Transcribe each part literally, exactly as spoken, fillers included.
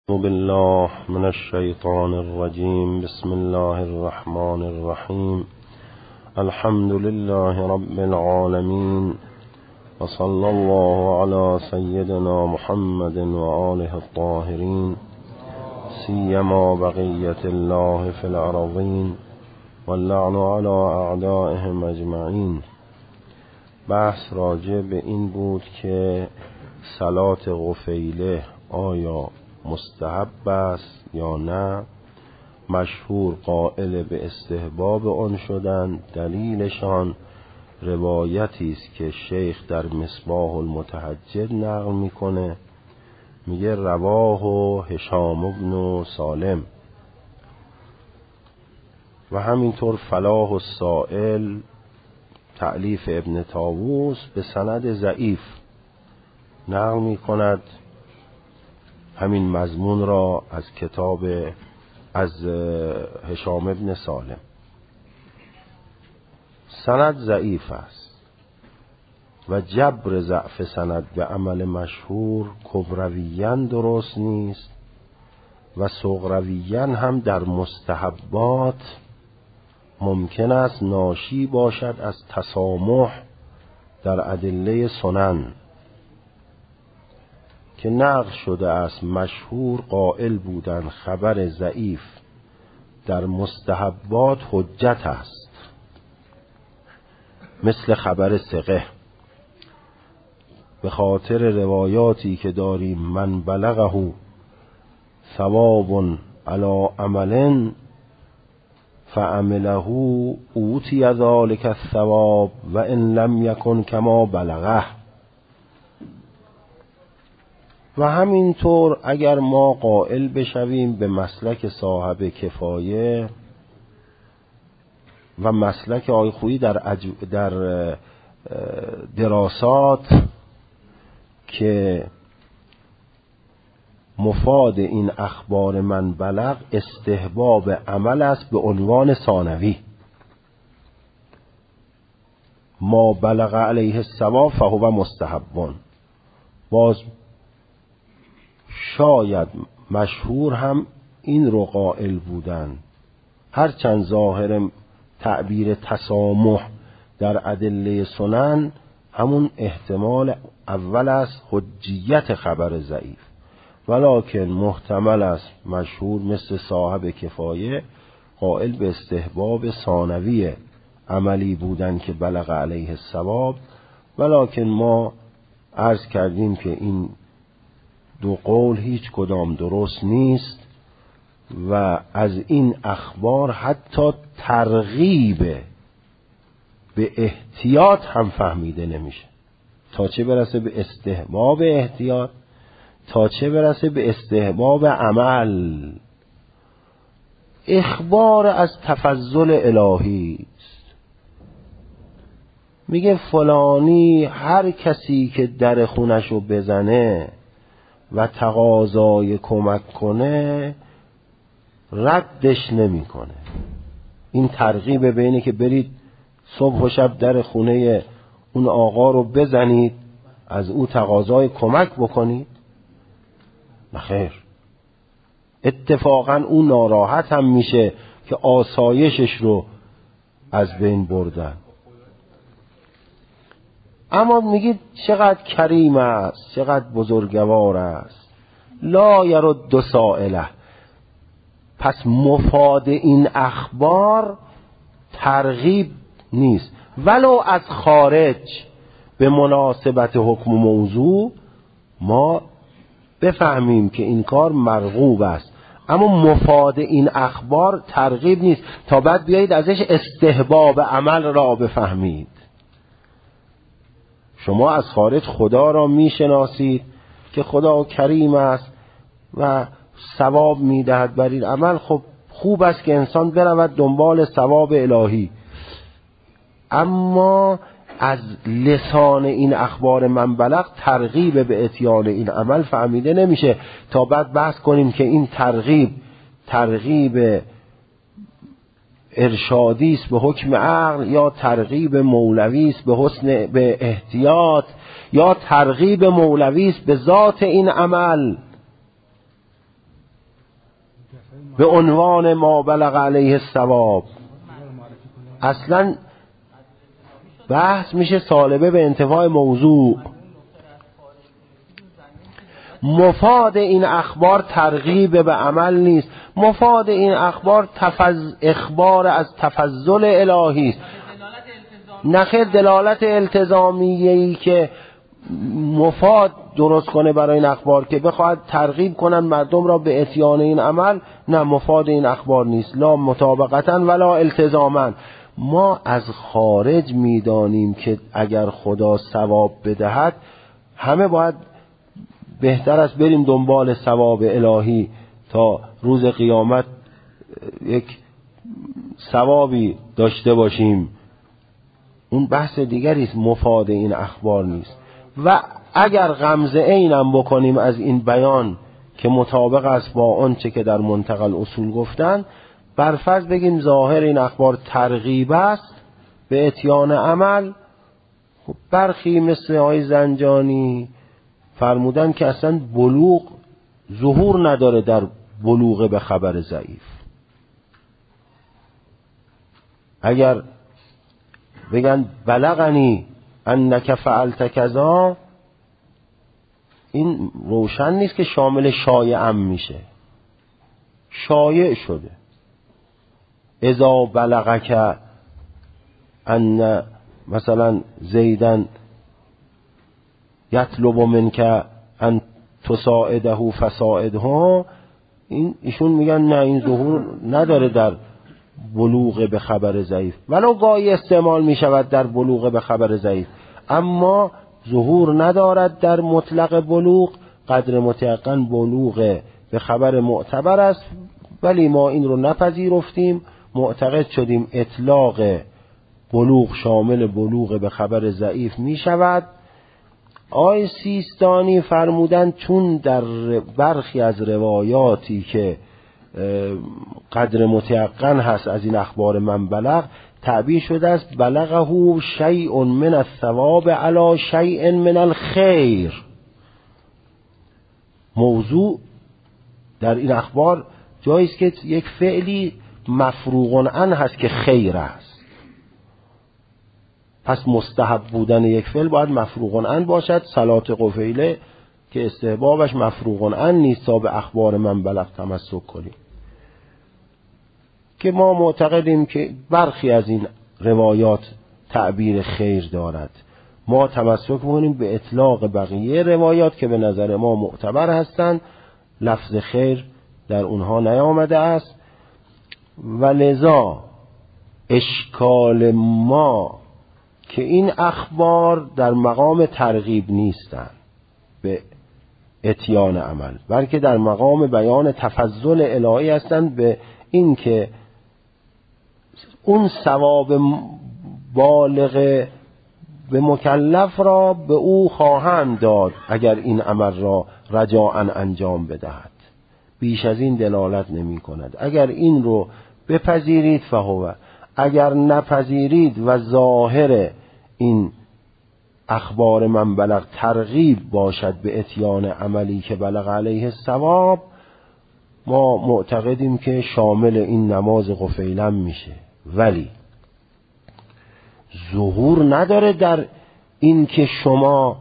بالله من الشیطان الرجیم. بسم الله الرحمن الرحیم. الحمد لله رب العالمین و صلی الله علی سیدنا محمد و آله الطاهرین سیما بقیت الله فی الارضین واللعن علی اعدائهم اجمعین. بحث راجع به این بود که صلات غفیله آیا مستحب است یا نه. مشهور قائل به استحباب آن شدن. دلیلشان روایتی است که شیخ در مصباح المتهجد نقل میکنه، میگه رواه هشام بن سالم و همینطور فلاح السائل تألیف ابن طاووس به سند ضعیف نقل میکند همین مضمون را از کتاب از هشام ابن سالم. سند ضعیف است و جبر ضعف سند به عمل مشهور کبرویاً درست نیست و صغرویاً هم در مستحبات ممکن است ناشی باشد از تسامح در ادله سنن که نقل شده است. مشهور قائل بودن خبر ضعیف در مستحبات حجت است، مثل خبر ثقه، به خاطر روایاتی که داریم من بلغه ثواب علی عمل فعمله اوتی ذلک الثواب و ان لم یکن کما بلغه. و همینطور اگر ما قائل بشویم به مسلک صاحب کفایه و مسلک آقای خویی در, عج... در دراسات که مفاد این اخبار من بلغ استحباب عمل است به عنوان ثانوی، ما بلغ علیه الصواب فهو مستحبون. باز شاید مشهور هم این رو قائل بودن، هرچند ظاهر تعبیر تسامح در ادله سنن همون احتمال اول است، حجیت خبر ضعیف، ولکن محتمل است مشهور مثل صاحب کفایه قائل به استحباب ثانوی عملی بودن که بلغ علیه الصواب. ولکن ما عرض کردیم که این دو قول هیچ کدام درست نیست و از این اخبار حتی ترغیب به احتیاط هم فهمیده نمیشه، تا چه برسه به استحباب احتیاط، تا چه برسه به استحباب عمل. اخبار از تفضل الهی است، میگه فلانی هر کسی که در خونشو بزنه و تقاضای کمک کنه ردش نمی کنه. این ترغیب بینه که برید صبح و شب در خونه اون آقا رو بزنید از او تقاضای کمک بکنید؟ نخیر، اتفاقا اون ناراحت هم میشه که آسایشش رو از بین بردن. اما میگید چقدر کریم است، چقدر بزرگوار است، لا یرد سائله. پس مفاد این اخبار ترغیب نیست، ولو از خارج به مناسبت حکم موضوع ما بفهمیم که این کار مرغوب است، اما مفاد این اخبار ترغیب نیست تا بعد بیایید ازش استحباب عمل را بفهمید. شما از خارج خدا را میشناسید که خدا کریم است و ثواب میدهد بر این عمل. خب خوب است که انسان برود دنبال ثواب الهی، اما از لسان این اخبار من بلغ ترغیب به اتیان این عمل فهمیده نمیشه تا بعد بحث کنیم که این ترغیب ترغیب ارشادی است به حکم عقل یا ترغیب مولوی است به حسن به احتیاط یا ترغیب مولوی است به ذات این عمل. به عنوان ما بلغ علیه الصواب. اصلا بحث میشه سالبه به انتفاع موضوع. مفاد این اخبار ترغیب به عمل نیست، مفاد این اخبار تفض... اخبار از تفضل الهی است، نخیر دلالت التزامیه‌ای که مفاد درست کنه برای این اخبار که بخواهد ترغیب کنن مردم را به اتیان این عمل. نه، مفاد این اخبار نیست، لا مطابقتا ولا التزاما. ما از خارج میدانیم که اگر خدا ثواب بدهد همه باید بهتر است بریم دنبال ثواب الهی تا روز قیامت یک ثوابی داشته باشیم. اون بحث دیگری است، مفاد این اخبار نیست. و اگر غمزه اینم بکنیم از این بیان که مطابق است با آنچه که در منتقل اصول گفتن، برفرض بگیم ظاهر این اخبار ترغیب است به اتیان عمل، خب برخی مثل آقای زنجانی فرمودن که اصلا بلوغ ظهور نداره در بلوغ به خبر ضعیف. اگر بگن بلغنی انک فعلت کذا، این روشن نیست که شامل شایع میشه، شایع شده. اذا بلغک ان مثلا زیدن یطلب منک ان تساعده فساعده، این ایشون میگن نه، این ظهور نداره در بلوغ به خبر ضعیف، ولو گاهی استعمال میشود در بلوغ به خبر ضعیف، اما ظهور ندارد در مطلق بلوغ. قدر متیقن بلوغ به خبر معتبر است، ولی ما این رو نپذیرفتیم، معتقد شدیم اطلاق بلوغ شامل بلوغ به خبر ضعیف می شود. آی سیستانی فرمودن چون در برخی از روایاتی که قدر متیقن هست از این اخبار من بلغ، تعبیر شده است بلغه شیء من الثواب علی شیء من الخیر. موضوع در این اخبار جایی است که یک فعلی مفروغ عنه هست که خیر است، پس مستحب بودن یک فعل باید مفروغ عنه باشد. صلات قفیله که استحبابش مفروغ عنه نیست تا به اخبار من بلغ تمسک کنیم، که ما معتقدیم که برخی از این روایات تعبیر خیر دارد. ما تمسک می‌کنیم به اطلاق بقیه روایات که به نظر ما معتبر هستند، لفظ خیر در اونها نیامده است. و لذا اشکال ما که این اخبار در مقام ترغیب نیستند به اتیان عمل، بلکه در مقام بیان تفضل الهی هستند به این که اون ثواب بالغ به مکلف را به او خواهند داد اگر این عمل را رجاءً انجام بدهد. بیش از این دلالت نمی کند. اگر این رو بپذیرید فهو، اگر نپذیرید و ظاهر این اخبار من بلغ ترغیب باشد به اتیان عملی که بلغ علیه الصواب، ما معتقدیم که شامل این نماز قفیلم میشه، ولی ظهور نداره در این که شما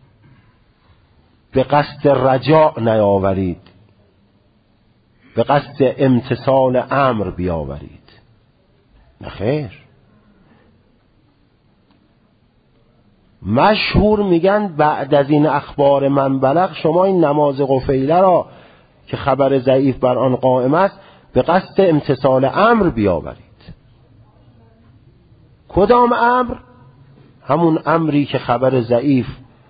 به قصد رجاء نیاورید، به قصد امتثال امر بیاورید. نخیر، مشهور میگن بعد از این اخبار من بلغ شما این نماز قفیله را که خبر ضعیف بر آن قائم است به قصد امتثال امر بیاورید. کدام امر؟ همون امری که خبر ضعیف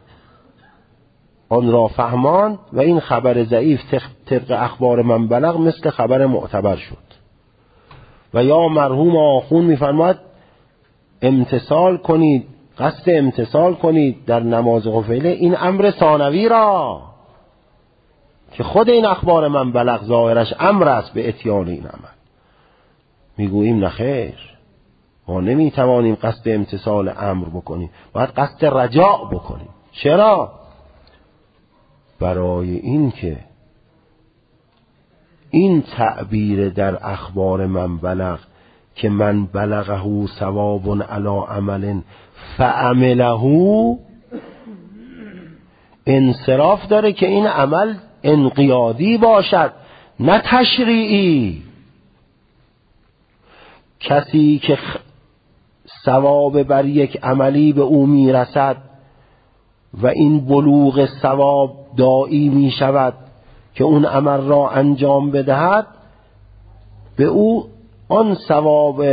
آن را فهمان و این خبر ضعیف طبق اخبار من بلغ مثل خبر معتبر شد. و یا مرحوم آخون میفرماید امتثال کنید، قصد امتثال کنید در نماز قفیله این امر ثانوی را که خود این اخبار من بلغ ظاهرش امر است به اتیان این عمل. میگوییم نخیر، ما نمیتوانیم قصد امتثال امر بکنیم، باید قصد رجاء بکنیم. چرا؟ برای این که این تعبیر در اخبار من بلغ که من بلغه ثواب علی عمل فعمله، انصراف داره که این عمل انقیادی باشد نه تشریعی. کسی که ثواب بر یک عملی به او میرسد و این بلوغ ثواب داعی می شود که اون عمل را انجام بدهد، به او آن ثواب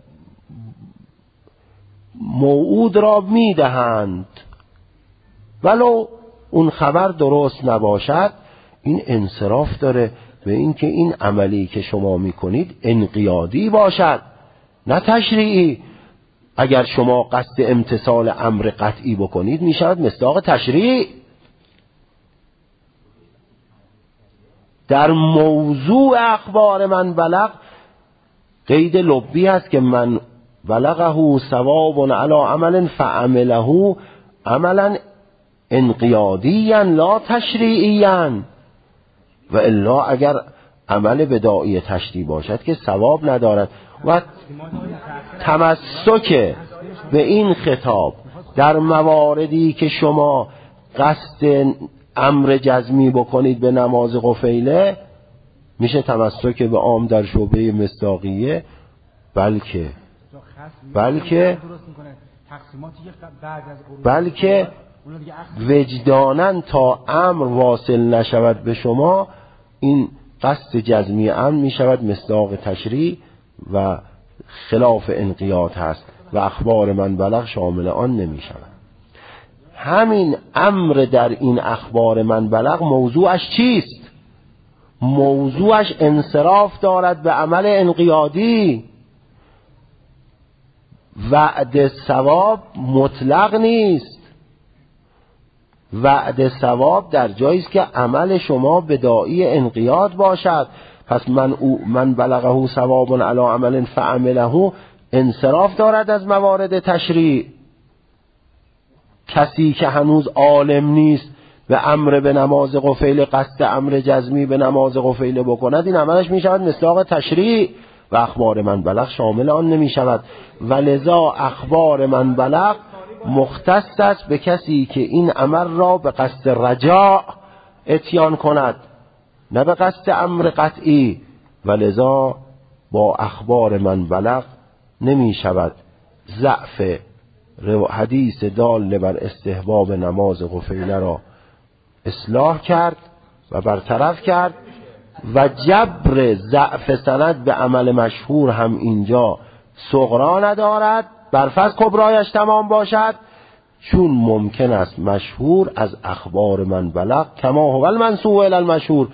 موعود را می دهند ولو اون خبر درست نباشد. این انصراف داره به این که این عملی که شما می کنید انقیادی باشد نه تشریعی. اگر شما قصد امتثال امر قطعی بکنید می شود مصداق تشریع. در موضوع اخبار من بلغ قید لبی هست که من بلغه ثواب علی عمل فعمله عملا انقیادیا لا تشریعیا، و الا اگر عمل بداعی تشریع باشد که ثواب ندارد. و تمسک به این خطاب در مواردی که شما قصد امر جزمی بکنید به نماز قفیله میشه تمسک به عام در شعبه مصداقیه، بلکه بلکه بلکه وجداناً تا امر واصل نشود به شما این قصد جزمی امر می شود مصداق تشریع و خلاف انقیاد هست و اخبار من بلغ شامل آن نمی شود. همین امر در این اخبار من بلغ موضوعش چیست؟ موضوعش انصراف دارد به عمل انقیادی. وعد ثواب مطلق نیست. وعد ثواب در جایی است که عمل شما بداعی انقیاد باشد. پس من او من بلغه ثواب علی عمل فعمله انصراف دارد از موارد تشریع. کسی که هنوز عالم نیست به امر به نماز قفیل قصد امر جزمی به نماز قفیل بکند، این عملش می شود مصداق تشریع و اخبار من بلغ شامل آن نمی شود. و لذا اخبار من بلغ مختص است به کسی که این عمل را به قصد رجاء اتیان کند نه به قصد امر قطعی. و لذا با اخبار من بلغ نمی شود ضعف حدیث دال بر استحباب نماز قفیله را اصلاح کرد و برطرف کرد و جبر ضعف سند به عمل مشهور هم اینجا صغرا ندارد، برفض کبرایش تمام باشد، چون ممکن است مشهور از اخبار من بلغ کما هو المنسوب الی المشهور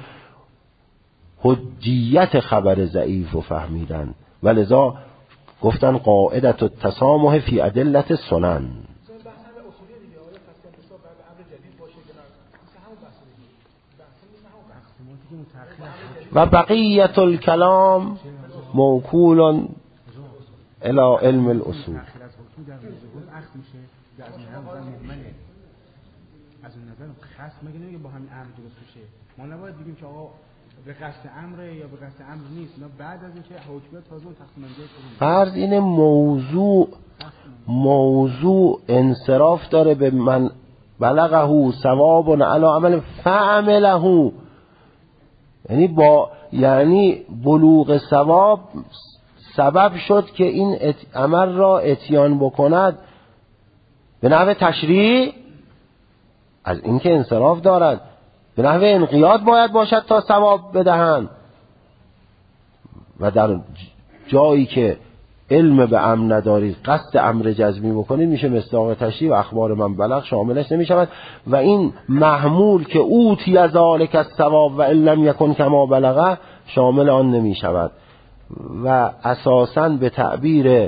حجیت خبر ضعیف و فهمیدن. ولذا گفتن قاعدت التسامح فی ادلت سنن. و بقیت الکلام موکول الی علم الاصول. از اون نظر خصم مگه نمیگه با همین امر درست میشه؟ ما نباید بگیم که آقا به قصد امره یا به قصد امر نیست، نه بعد از اینکه حکم تازه اون تقسیم بندی فرض اینه موضوع موضوع انصراف داره به من بلغه ثواب علی عمل فعمله، یعنی با یعنی بلوغ ثواب سبب شد که این عمل را اتیان بکند به نحو تشریع، از اینکه انصراف دارد به نحو انقیاد باید باشد تا ثواب بدهند. و در جایی که علم به امر ندارید قصد امر جزمی بکنید میشه مصداق تشریع و اخبار من بلغ شاملش نمی شود. و این محمول که اوتی از ذالک الثواب و ان لم یکن کما بلغه شامل آن نمی شود. و اساساً به تعبیر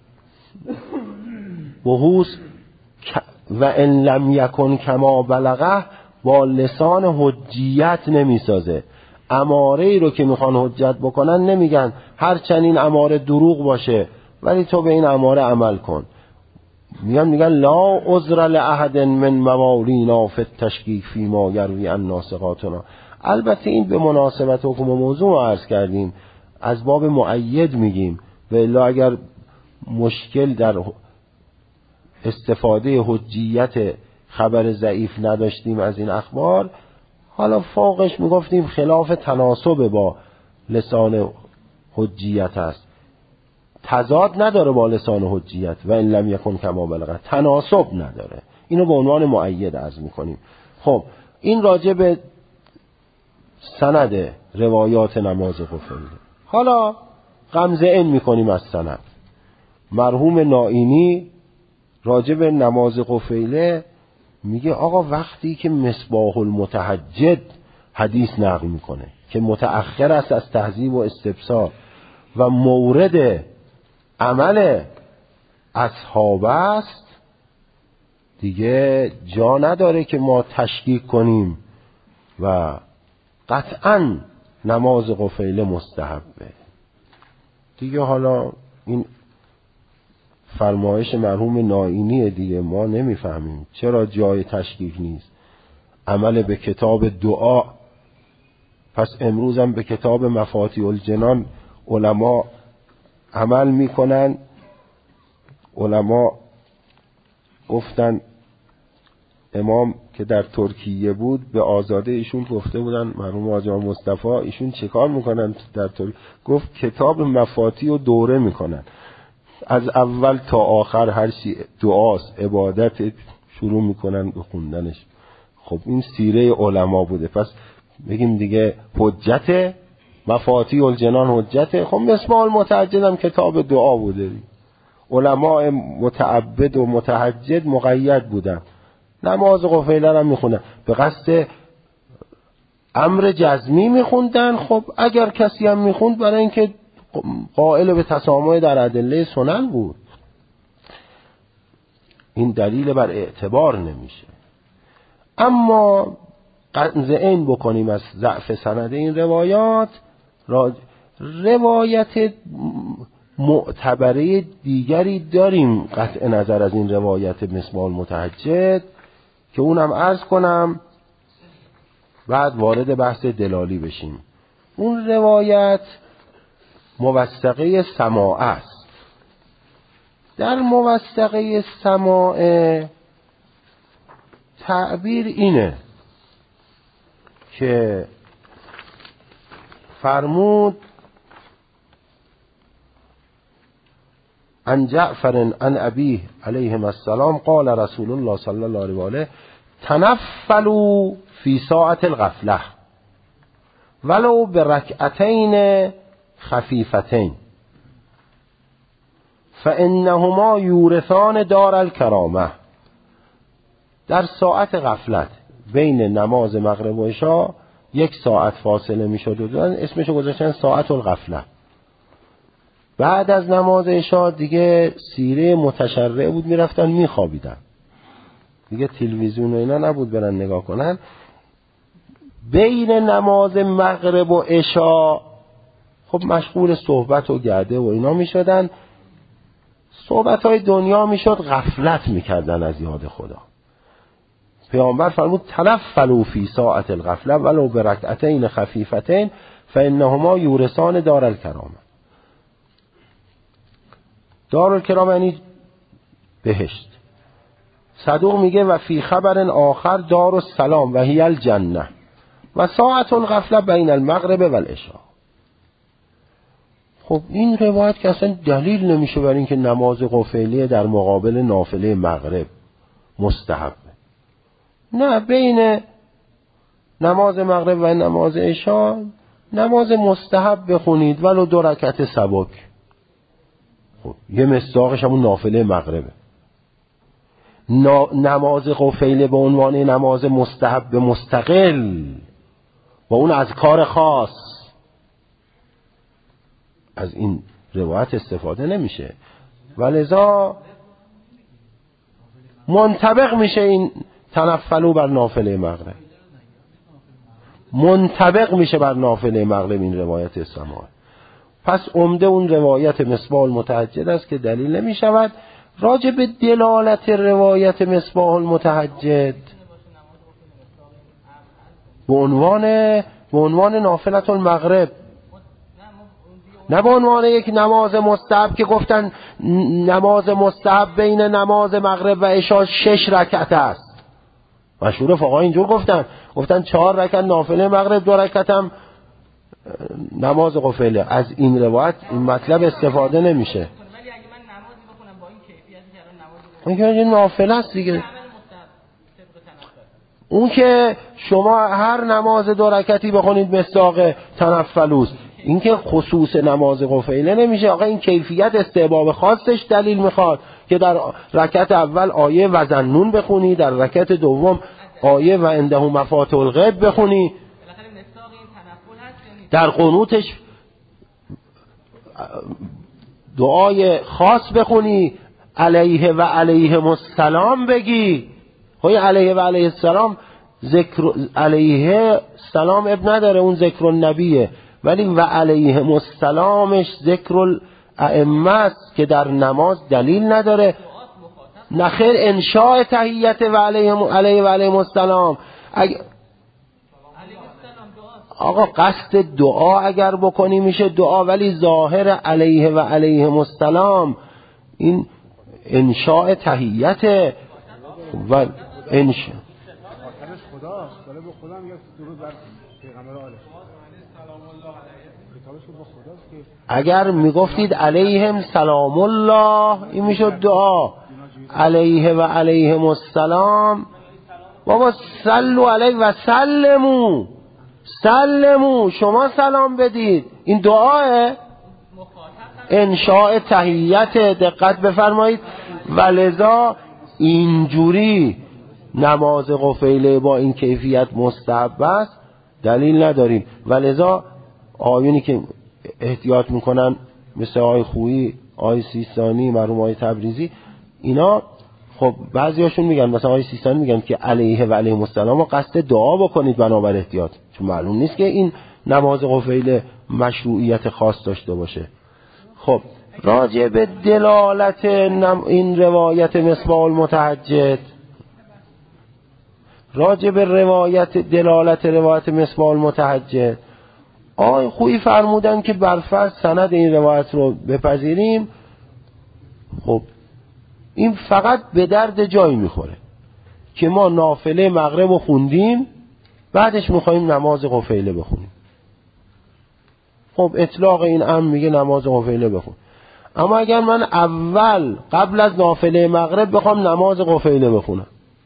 بحوث و ان لم یکن کما بلغه با لسان حجیت نمی سازه. اماره ای رو که میخوان حجت بکنن نمیگن هرچند این اماره دروغ باشه ولی تو به این اماره عمل کن، میگن میگن لا عذر لاحد من موالینا فی التشکیک فی ما یروی عن ناسقاتنا. البته این به مناسبت حکم موضوع عرض کردیم، از باب مؤید میگیم، و الا اگر مشکل در استفاده حجیت خبر ضعیف نداشتیم از این اخبار، حالا فوقش میگفتیم خلاف تناسب با لسان حجیت است، تضاد نداره با لسان حجیت، و این لم یکن کما بلغ، تناسب نداره. اینو به عنوان مؤید عرض میکنیم. خب این راجع به سند روایات نماز قفیله. حالا غمزه این میکنیم از سند. مرحوم نائینی راجع به نماز قفیله میگه آقا وقتی که مصباح المتهجد حدیث نقل میکنه که متأخر است از تهذیب و استبصار و مورد عمل اصحاب است، دیگه جا نداره که ما تشکیک کنیم و قطعاً نماز قفیله مستحبه دیگه. حالا این فرمایش مرحوم نائینی دیگه، ما نمیفهمیم چرا جای تشکیک نیست. عمل به کتاب دعا، پس امروز هم به کتاب مفاتیح الجنان علما عمل میکنن. علما گفتن، امام که در ترکیه بود به آزاده ایشون گفته بودن، مرحوم حاجی مصطفی، ایشون چه کار میکنن در ترکیه؟ گفت کتاب مفاتیح رو دوره میکنن، از اول تا آخر هر چی دعاست، عبادت، شروع میکنن به خوندنش. خب این سیره علما بوده، پس بگیم دیگه حجت مفاتیح الجنان حجته. خب مصباح المتهجد هم کتاب دعا بوده، علماء متعبد و متهجد مقید بودن، نماز قفیله هم میخوندن به قصد امر جزمی میخوندن. خب اگر کسی هم میخوند برای اینکه قائل به تسامح در ادله سنن بود، این دلیل بر اعتبار نمیشه. اما قطع این بکنیم از ضعف سند این روایات، روایت معتبره دیگری داریم قطع نظر از این روایت مصباح المتهجد که اونم عرض کنم، بعد وارد بحث دلالی بشیم. اون روایت موثقه سماع است. در موثقه سماع تعبیر اینه که فرمود عن جعفر عن ابیه علیه السلام قال رسول الله صلی الله علیه و آله تنفلوا فی ساعة الغفله ولو برکعتین خفیفتین فانهما یورثان دار الکرامه. در ساعت غفلت بین نماز مغرب و عشاء یک ساعت فاصله میشد و اسمشو گذاشتن ساعت الغفله. بعد از نماز عشاء دیگه سیره متشرع بود، میرفتن میخوابیدن، دیگه تلویزیون و اینا نبود برن نگاه کنن. بین نماز مغرب و عشاء خب مشغول صحبت و گرده و اینا میشدن، صحبت های دنیا میشد، غفلت میکردن از یاد خدا. پیامبر فرمود تنفلوا فی ساعة الغفله ولو برکعتین خفیفتین فانهما یورثان دار الکرامه. دار الکرامه یعنی بهشت. صدوق میگه و فی خبر آخر دار السلام و هی الجنه و ساعت الغفله بین المغرب و العشاء. خب این روایت که اصلا دلیل نمیشه برای اینکه نماز قفیله در مقابل نافله مغرب مستحبه. نه، بین نماز مغرب و نماز عشاء نماز مستحب بخونید ولو دو رکعت سبک. خب یه مصداقش همون نافله مغربه. نماز قفیله به عنوان نماز مستحب مستقل و اون از کار خاص، از این روایت استفاده نمیشه، ولذا منطبق میشه این تنفلو بر نافله مغرب، منطبق میشه بر نافله مغرب این روایت سماع. پس عمده اون روایت مصباح المتهجد است که دلیل نمیشود. راجع به دلالت روایت مصباح المتهجد به عنوان به عنوان نافلة المغرب، نه به عنوان یک نماز مستحب که گفتن نماز مستحب بین نماز مغرب و عشا شش رکعت است. مشهور فقها اینجور گفتن، گفتن چهار رکعت نافله مغرب، دو رکعت هم نماز قفیله. از این روایت این مطلب استفاده نمیشه. ولی اگه من نمازی بخونم با این کیفیتی که الان نمازی اون که نافله است دیگه. اون که شما هر نماز دو رکعتی بخونید مصداق تنفلوس، این که خصوص نماز قفیله نمیشه. آقا این کیفیت استحباب خاصش دلیل میخواد که در رکعت اول آیه و ظنون بخونی، در رکعت دوم آیه و عنده مفاتح الغیب بخونی، در قنوتش دعای خاص بخونی، علیه و علیه السلام بگی. های علیه و علیه السلام ذکر علیه سلام اب نداره، اون ذکر النبیه، ولی و علیه السلامش ذکر الائمه است که در نماز دلیل نداره. نخیر انشاء تحیت و علیه علیه و علیه السلام. اگر آقا قصد دعا اگر بکنی میشه دعا، ولی ظاهر علیه و علیه السلام این انشاء تحیت و انشاء خدا داره به خدا میگه درود بر پیغمبر آله. اگر میگفتید علیهم سلام الله این میشد دعا، علیه و علیهم السلام. بابا صلو علیه و سلمو، سلمو شما سلام بدید، این دعاه انشاء تحیت. دقت بفرمایید. ولذا اینجوری نماز قفیله با این کیفیت مستحب است، دلیل نداریم. ولذا آیونی که احتیاط میکنن مثل آی خویی، آی سیستانی، مرحوم آی تبریزی، اینا خب بعضیاشون میگن، مثلا آی سیستانی میگن که علیه و علیه السلام قصد دعا بکنید بنابر احتیاط، چون معلوم نیست که این نماز قفیله مشروعیت خاص داشته باشه. خب راجع به دلالت این روایت مصباح المتهجد، راجع به روایت دلالت روایت مصباح المتهجد، آی خویی فرمودن که برفرض سند این روایت رو بپذیریم، خب این فقط به درد جایی میخوره که ما نافله مغرب رو خوندیم بعدش میخواییم نماز قفیله بخونیم. خب اطلاق این امر میگه نماز قفیله بخون. اما اگر من اول قبل از نافله مغرب بخوام نماز قفیله بخونم،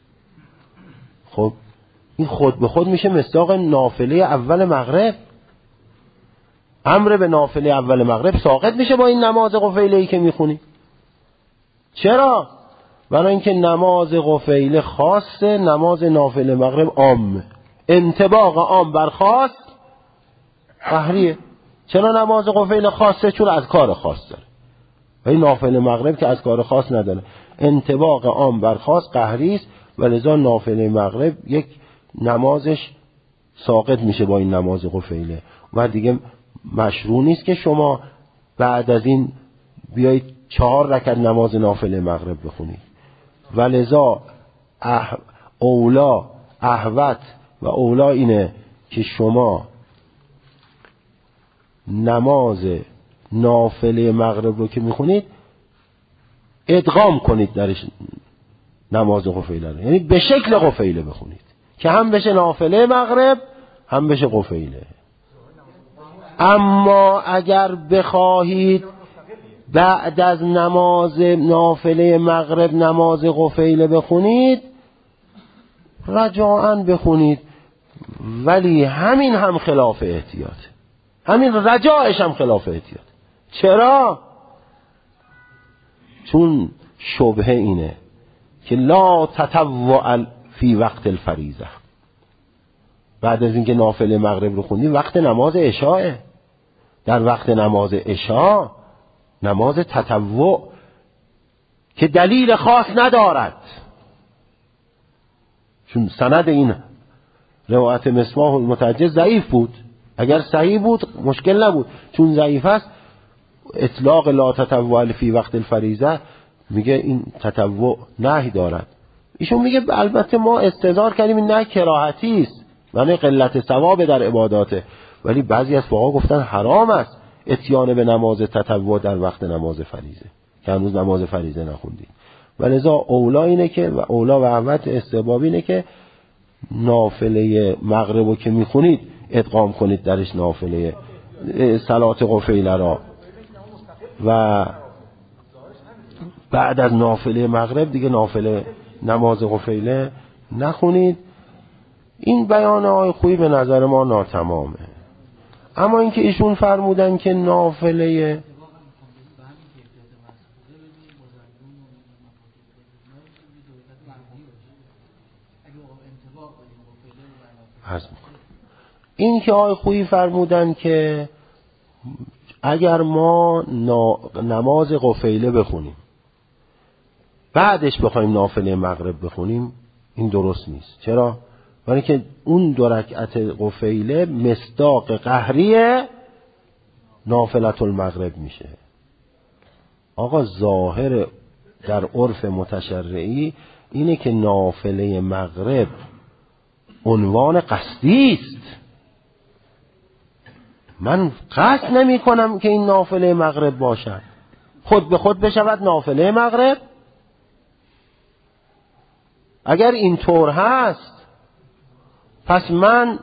خب این خود به خود میشه مصداق نافله اول مغرب. امر به نافله اول مغرب ساقط میشه با این نماز قفیله ای که میخونی. چرا؟ برای اینکه نماز قفیله خاصه، نماز نافله مغرب عامه. انطباق عام بر خاص قهریه. چرا نماز قفیله خاصه؟ چون از کار خاص داره، و این نافله مغرب که از کار خاص نداره. انطباق عام بر خاص قهری است، ولذا نافله مغرب یک نمازش ساقط میشه با این نماز قفیله و دیگه مشروع نیست که شما بعد از این بیایید چهار رکعت نماز نافله مغرب بخونید. ولذا اح... اولا احوت و اولا اینه که شما نماز نافله مغرب رو که میخونید ادغام کنید درش نماز قفیله رو، یعنی به شکل قفیله بخونید که هم بشه نافله مغرب هم بشه قفیله. اما اگر بخواهید بعد از نماز نافله مغرب نماز قفیله بخونید، رجاءً بخونید، ولی همین هم خلاف احتیاط، همین رجاعش هم خلاف احتیاط. چرا؟ چون شبهه اینه که لا تطوع فی وقت الفریضه، بعد از اینکه نافله مغرب رو خوندی وقت نماز عشاءه، در وقت نماز عشاء نماز تطوع که دلیل خاص ندارد، چون سند این روایت مصباح المتهجد ضعیف بود. اگر صحیح بود مشکل نبود، چون ضعیف است اطلاق لا تطوع فی وقت الفریضه میگه این تطوع نهی دارد. ایشون میگه البته ما استدلال کردیم این نه کراهتی است، معنی قلت ثواب در عباداته. ولی بعضی از فقها گفتن حرام است اتیان به نماز تطوع در وقت نماز فریضه که هنوز نماز فریضه نخوندید. ولذا اولا اینه که و اولا و احوط استحبابی اینه که نافله مغربو که میخونید ادغام کنید درش نافله صلات قفیله را و بعد از نافله مغرب دیگه نافله نماز قفیله نخونید. این بیان آقای خویی به نظر ما ناتمامه. اما اینکه ایشون فرمودن که نافله این که آقای خویی فرمودن که اگر ما نماز قفیله بخونیم بعدش بخوایم نافله مغرب بخونیم این درست نیست. چرا؟ برای که اون دو رکعت قفیله مصداق قهری نافلة المغرب میشه. آقا ظاهر در عرف متشرعی اینه که نافله مغرب عنوان قصدی است. من قصد نمی کنم که این نافله مغرب باشد، خود به خود بشود نافله مغرب. اگر این طور هست پس من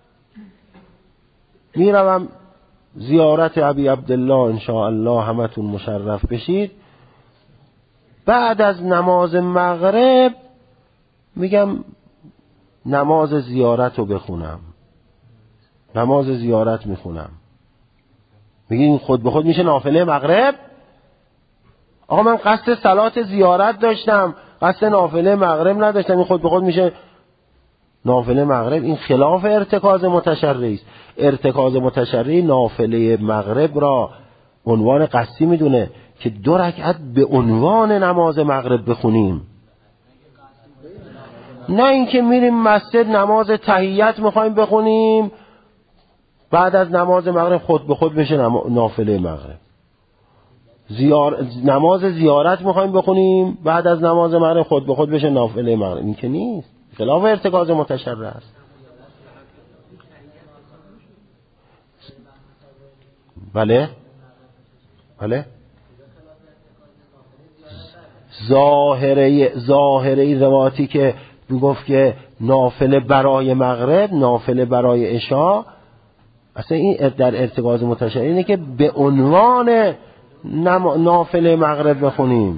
میروم زیارت ابی عبدالله انشاءالله همتون مشرف بشید، بعد از نماز مغرب میگم نماز زیارت رو بخونم، نماز زیارت میخونم. میگین خود به خود میشه نافله مغرب؟ آقا من قصد صلات زیارت داشتم، قصد نافله مغرب نداشتم، این خود به خود میشه نافله مغرب؟ این خلاف ارتکاز متشرعی است. ارتکاز متشرعی نافله مغرب را عنوان قصدی میدونه که دو رکعت به عنوان نماز مغرب بخونیم، نه اینکه میریم مسجد نماز تحیت میخوایم بخونیم بعد از نماز مغرب خود به خود بشه نافله مغرب. زیار... نماز زیارت میخوایم بخونیم بعد از نماز مغرب خود به خود بشه نافله مغرب. این که نیست، خلاف ارتکاز متشرع است. بله بله ظاهره ظاهره روایتی که میگفت که نافله برای مغرب، نافله برای عشاء، اصلا این در ارتکاز متشرع اینه که به عنوان نافله مغرب بخونیم.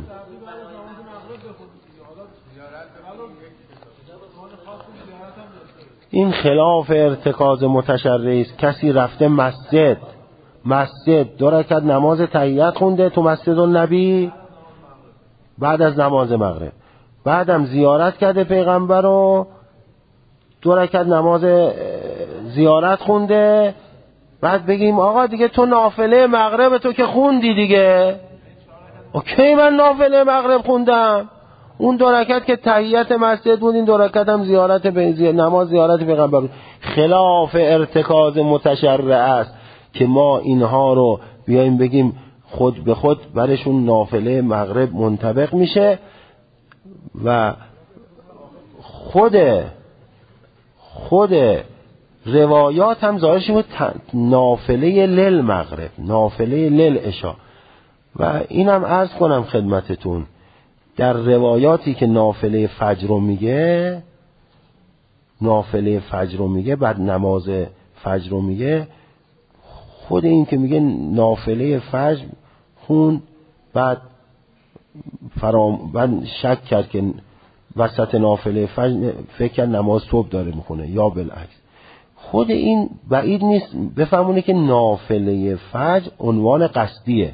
این خلاف ارتکاز متشرعی است. کسی رفته مسجد مسجد دو رکعت نماز تحیت خونده تو مسجد النبی بعد از نماز مغرب، بعدم زیارت کرده پیغمبر رو، دو رکعت نماز زیارت خونده، بعد بگیم آقا دیگه تو نافله مغرب تو که خوندی دیگه. اوکی من نافله مغرب خوندم، اون دو رکعت که تحیت مسجد بود، این دو رکعت هم زیارت به نماز زیارت پیغمبر بود. خلاف ارتکاز متشرع است که ما اینها رو بیایم بگیم خود به خود برشون نافله مغرب منطبق میشه و خود خود روایات هم ظاهرش بود نافله لیل مغرب، نافله لیل عشاء. و اینم عرض کنم خدمتتون در روایاتی که نافله فجر رو میگه، نافله فجر رو میگه بعد نماز فجر رو میگه، خود این که میگه نافله فجر خون بعد فرام بعد شک کرد که وسط نافله فجر فکر کرد نماز صبح داره میخونه یا بالعکس. خود این بعید نیست بفهمونه که نافله فجر عنوان قصدیه.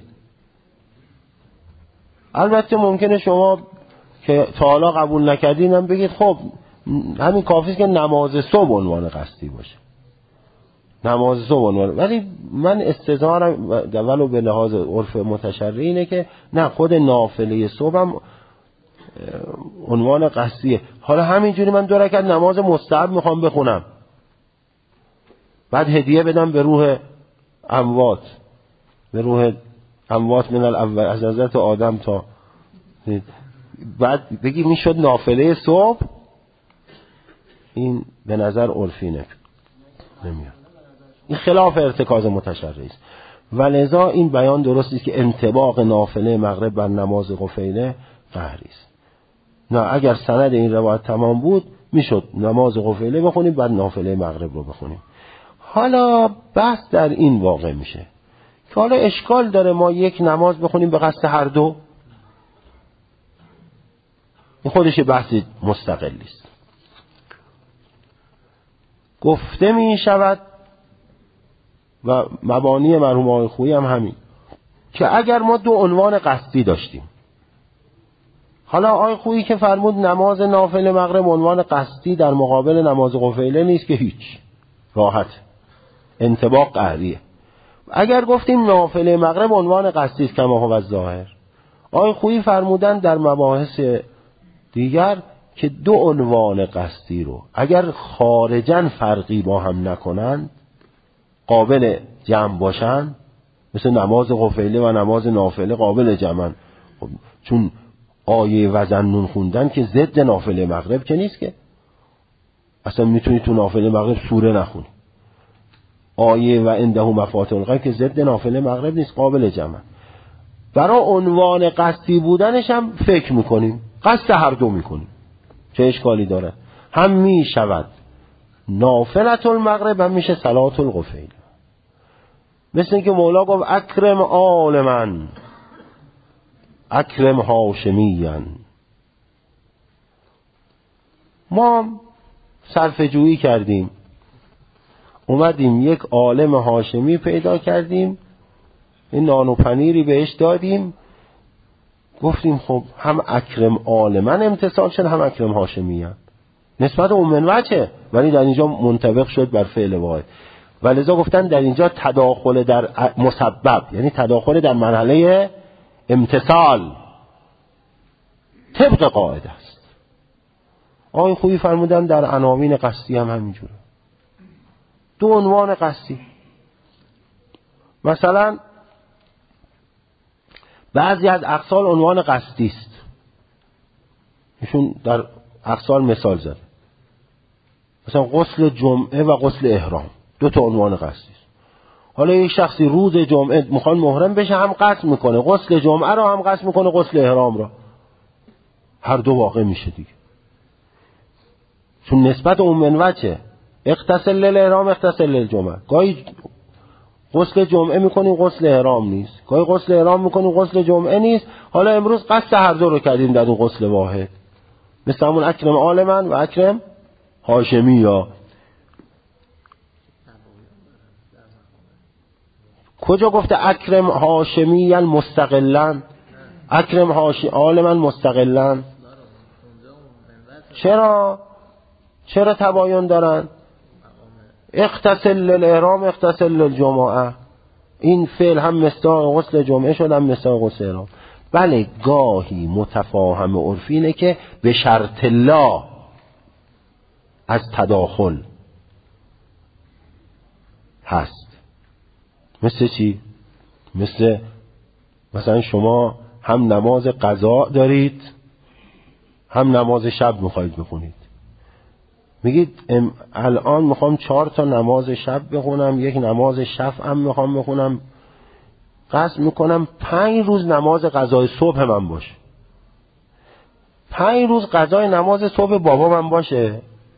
البته ممکنه شما که تا حالا قبول نکردین هم بگید خب همین کافیه که نماز صبح عنوان قصدی باشه، نماز صبح عنوان. ولی من استظهارم ولو به لحاظ عرف متشرعی اینه که نه، خود نافله صبح هم عنوان قصدیه. حالا همینجوری من دو رکعت نماز مستحب میخوام بخونم، بعد هدیه بدم به روح اموات، به روح اموات من الاول از حضرت آدم تا بعد بگی میشد نافله صبح. این به نظر عرفی نمیاد. این خلاف ارتکاز متشرعی است. ولذا این بیان درست است که انطباق نافله مغرب بر نماز قفیله قهری است. نه، اگر سند این روایت تمام بود میشد نماز قفیله بخونیم بعد نافله مغرب رو بخونیم. حالا بحث در این واقع میشه که حالا اشکال داره ما یک نماز بخونیم به قصد هر دو؟ این خودش بحث مستقلی است. گفته می شود و مبانی مرحوم آقای خویی هم همین که اگر ما دو عنوان قصدی داشتیم، حالا آقای خویی که فرمود نماز نافله مغرب عنوان قصدی در مقابل نماز قفیله نیست که هیچ، راحت، انطباق قهریه. اگر گفتیم نافله مغرب عنوان قصدی است کما هو الظاهر، آقای خویی فرمودن در مباحث دیگر که دو عنوان قصدی رو اگر خارجاً فرقی با هم نکنند، قابل جمع باشن، مثل نماز قفیله و نماز نافله قابل جمعن، خب چون آیه وزن نون خوندن که ضد نافله مغرب که نیست، که اصلا میتونی تو نافله مغرب سوره نخونی. آیه و عنده مفاتیح الغیب که ضد نافله مغرب نیست، قابل جمع. برای عنوان قصدی بودنش هم فکر میکنیم، قصد هر دو میکنیم، چه اشکالی داره؟ هم میشود نافلة المغرب هم میشه صلاة القفیله. مثل اینکه مولا گفت اکرم آل من اکرم هاشمیان. ما صرفه جویی کردیم، اومدیم یک عالم هاشمی پیدا کردیم، این نان و پنیری بهش دادیم، گفتیم خب هم اکرم آل من امتصال شد هم اکرم هاشمیان، نسبت عمومن وجه، ولی در اینجا منطبق شد بر فعل واحد. ولذا گفتن در اینجا تداخل در مسبب، یعنی تداخل در مرحله امتصال طبق قاعده است. آقای خویی فرمودن در عناوین قصدی هم همینجوره، دو عنوان قصدی. مثلا بعضی از اقسال عنوان قصدی است، ایشون در اقسال مثال زده، مثلا غسل جمعه و غسل احرام، دو تا عنوان قصدی است. حالا یک شخصی روز جمعه میخواد محرم بشه، هم قصد میکنه غسل جمعه رو، هم قصد میکنه غسل احرام رو، هر دو واقع میشه دیگه، چون نسبت اون منوچه اغتسل للاحرام اغتسل للجمعه. گاهی غسل جمعه میکنیم غسل احرام نیست، گاهی غسل احرام میکنیم غسل جمعه نیست. حالا امروز قصد هر دو رو کردیم در اون غسل واحد، مثل همون اکرم آل من و اکرم هاشمی. یا کجا گفته اکرم هاشمی مستقلن، اکرم هاشمی آل من مستقلن؟ چرا چرا تباین دارن؟ اغتسل للاحرام اغتسل للجمعه، این فعل هم مصداق غسل جمعه شد هم مصداق غسل احرام. بله گاهی متفاهم عرفی اینه که به شرط الله از تداخل هست. مثل چی؟ مثل مثلا شما هم نماز قضا دارید هم نماز شب میخواید بخونید، میگید الان میخوام چهار تا نماز شب بخونم، یک نماز شفع هم میخوام بخونم، قصد میکنم پنج روز نماز قضای صبح من باشه، پنج روز قضای نماز صبح بابا من باشه،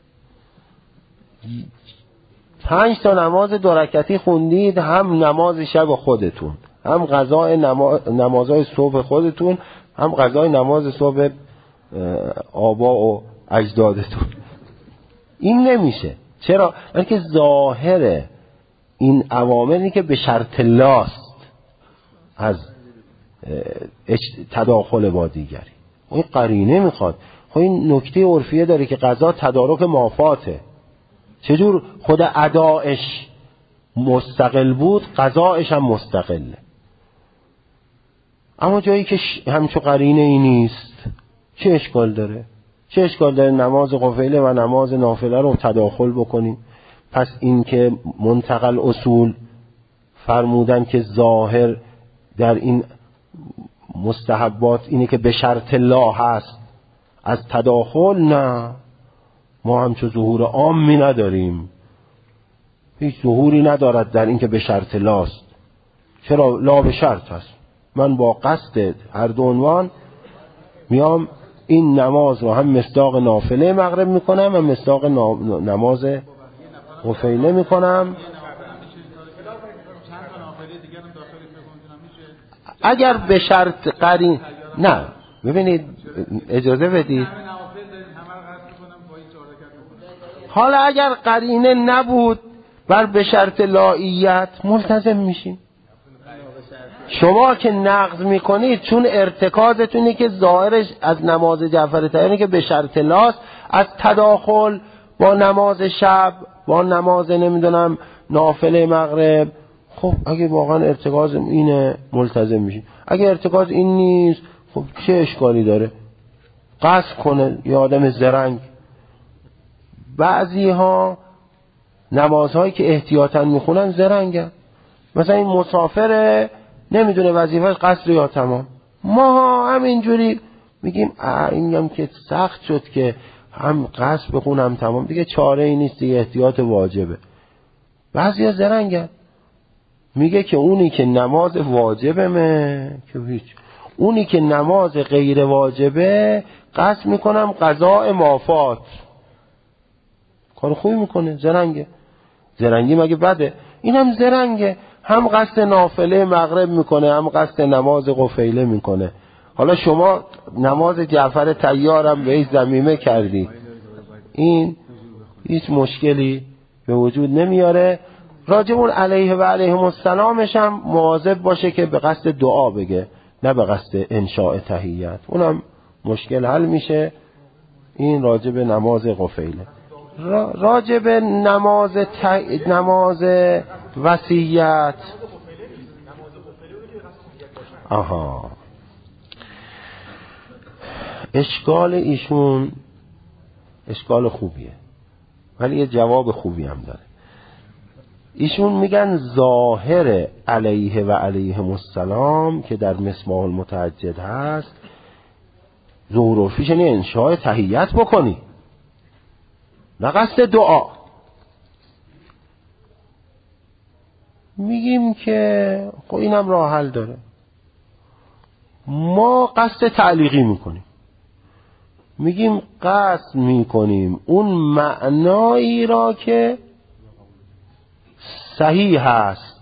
پنج تا نماز دو رکعتی خوندید، هم نماز شب خودتون، هم قضای نماز نمازهای صبح خودتون، هم قضای نماز صبح آبا و اجدادتون. این نمیشه. چرا؟ بلکه ظاهر این عواملی که به شرط الله است از تداخل با دیگری، این قرینه میخواد. خب این نکته عرفیه داره که قضا تدارک مافاته، چجور خود ادایش مستقل بود قضایش هم مستقله. اما جایی که همچون قرینه ای نیست چه اشکال داره؟ چه اشکال داره نماز قفیله و نماز نافله رو تداخل بکنیم؟ پس این که منتقل اصول فرمودن که ظاهر در این مستحبات اینه که به شرط الله هست از تداخل، نه ما همچون ظهور عامی نداریم، هیچ ظهوری ندارد در اینکه به شرط لاست. چرا؟ لا به شرط هست. من با قصد هر دو عنوان میام این نماز رو هم مصداق نافله مغرب میکنم و مصداق نماز قفیله میکنم. اگر به شرط قرین نه، ببینید اجازه بدید، حالا اگر قرینه نبود بر به شرط لاییت ملتزم میشیم. شما که نقض میکنید چون ارتکازتونی که ظاهرش از نماز جعفر طیاری که به شرط لاست، از تداخل با نماز شب با نماز نمیدونم نافله مغرب. خب اگه واقعا ارتکاز اینه ملتزم میشید، اگه ارتکاز این نیست خب چه اشکالی داره؟ قصد کنه یه آدم زرنگ. بعضی ها نمازهایی که احتیاطاً میخونن زرنگن، مثلا این مسافره نمیدونه وظیفه‌اش قصر یا تمام. ما همینجوری میگیم این هم که سخت شد که هم قصر بخونم تمام، دیگه چاره ای نیست، دیگه احتیاط واجبه. بعضی ها زرنگن، میگه که اونی که نماز واجبمه که هیچ، اونی که نماز غیر واجبه قصد میکنم قضاء مافات. کار خوبی میکنه، زرنگه. زرنگی مگه بده؟ اینم زرنگه، هم قصد نافله مغرب میکنه هم قصد نماز قفیله میکنه. حالا شما نماز جعفر طیارم به ضمیمه کردی، این هیچ مشکلی به وجود نمیاره. راجبون علیه و علیهم السلامش هم مواظب باشه که به قصد دعا بگه نه به قصد انشاء تحیت، اونم مشکل حل میشه. این راجب نماز قفیله. راجب نماز ت... نماز وصیت. آها، اشکال ایشون اشکال خوبیه ولی یه جواب خوبی هم داره. ایشون میگن ظاهر علیه و علیهم السلام که در مصباح المتهجد هست، ظهور و فیش یعنی انشاء تحیت بکنی نه قصد دعا. میگیم که خب اینم راه حل داره، ما قصد تعلیقی میکنیم، میگیم قصد میکنیم اون معنایی را که صحیح هست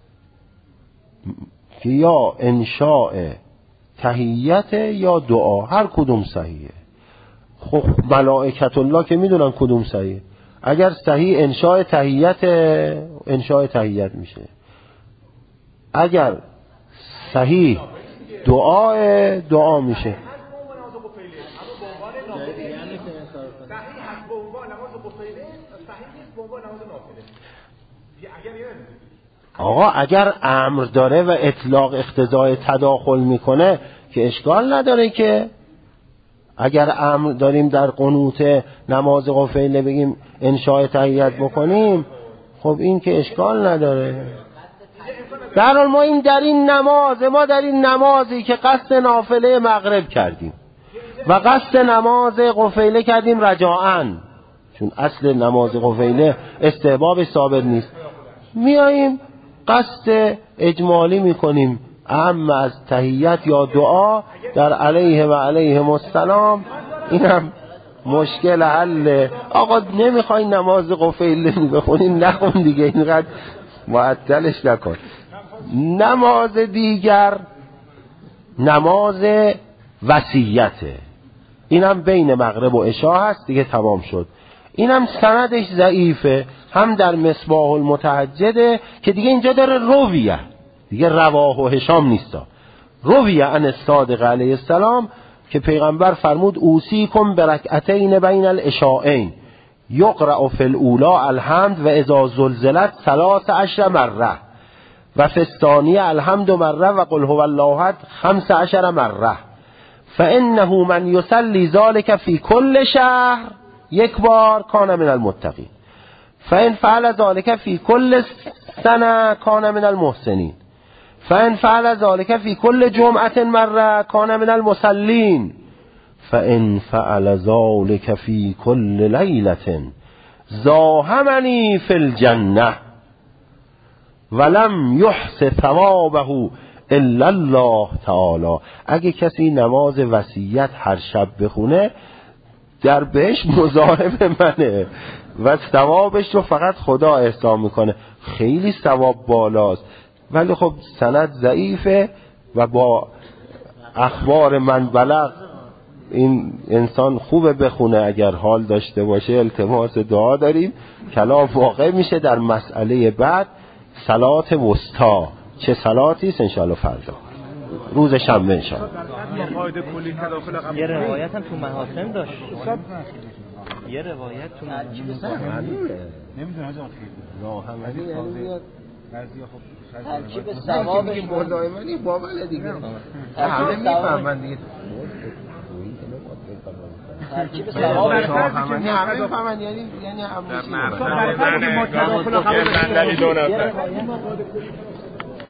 که یا انشاء تحیت یا دعا، هر کدوم صحیحه. خب ملائکت الله که میدونن کدوم صحیحه. اگر صحیح انشاء تحیت انشاء تحیت میشه، اگر صحیح دعا دعا میشه. آقا اگر امر داره و اطلاق اقتضای تداخل میکنه که اشکال نداره. که اگر امر داریم در قنوت نماز قفیله بگیم انشاء تحیت بکنیم، خب این که اشکال نداره. در حال ما این در این نماز ما در این نمازی که قصد نافله مغرب کردیم و قصد نماز قفیله کردیم رجاءً، چون اصل نماز قفیله استحباب ثابت نیست، میاییم قصد اجمالی میکنیم اما از تحیت یا دعا در علیه و علیهم السلام. اینم مشکل حله. آقا نمیخوای نماز قفیله بخونین نخون دیگه، اینقدر معطلش نکن. نماز دیگر نماز وصیته، اینم بین مغرب و عشاء هست دیگه، تمام شد. اینم سندش ضعیفه، هم در مصباح المتهجده که دیگه اینجا داره رویه، دیگه رواه و هشام نیستا. رویه عن الصادق علیه السلام که پیغمبر فرمود اوصیکم برکعتین بین العشاءین یقرأ فی الاولی الحمد و اذا زلزلت ثلاث عشر مره و فی الثانیه الحمد مره و قل هو الله احد خمس عشر مره فانه من یصلی ذلك فی کل شهر یک بار کان من المتقین فان فعل ذلك فی کل سنه کان من المحسنین فان فعل ذلك فی کل جمعه مره کان من المصلین فان فعل ذلك فی کل لیلة زاحمنی فی الجنه ولم یحص ثوابه الا الله تعالی. اگه کسی نماز وصیت هر شب بخونه در بهش مضاعف منه و ثوابش رو فقط خدا احسان میکنه. خیلی ثواب بالاست، ولی خب سند ضعیفه و با اخبار من بلغ این انسان خوبه بخونه اگر حال داشته باشه. التماس دعا داریم. کلام واقع میشه در مسئله بعد صلات وسطا. چه صلاتی است انشاءالله فردا روز شنبه انشاءالله. یه روایت هم تو محاسن داشت، یه روایت تو نمیدونم از اون خیلی راه عملی یعنی بعضی خب ترکیب ثوابش مردایمانی بابل دیگه همه میفهمن دیگه. ترکیب ثوابش همه میفهمن یعنی یعنی همه چی